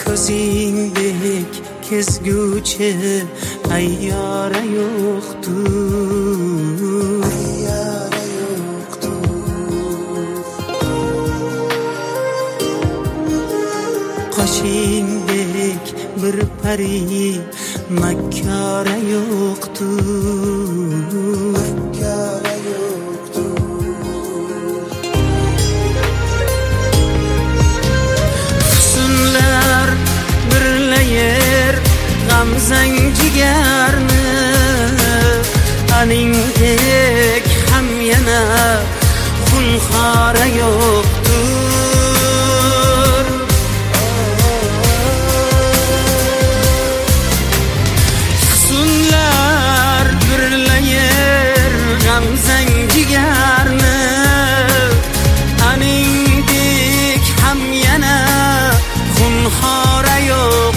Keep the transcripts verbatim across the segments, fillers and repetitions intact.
Ko'zingdek kezguvchi ayyora yo'qdur, ayyora yo'qdur. Qoshingdek bir pari makkora yo'qdur, makkora yo'qdur. Husnlar birlayar g'amzang jigarni, aningdek ham yana xunxora yo'qdur. Husnlar birlayar g'amzang jigarni, aningdek ham yana xunxora yo'qdur.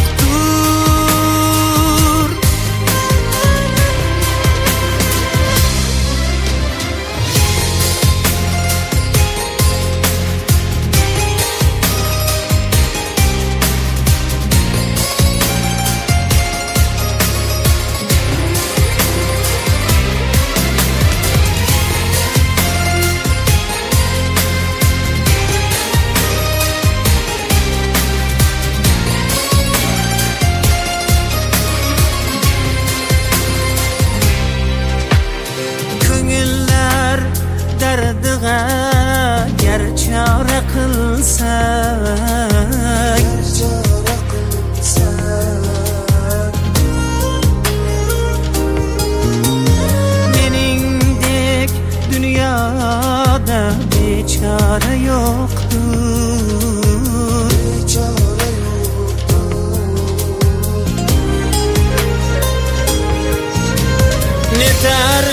Dardiga gar chora qilsak, chora qilsak, meningdek dunyoda bechora yo'qdur, bechora yo'qdur. Netar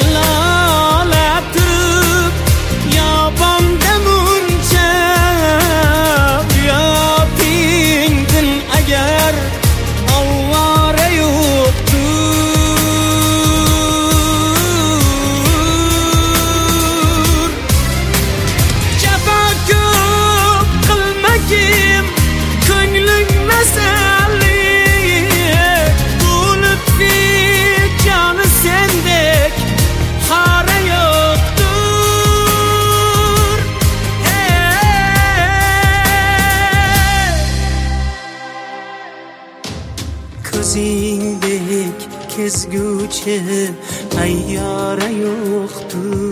ko'zingdek kezguvchi ayyora yo'qdur.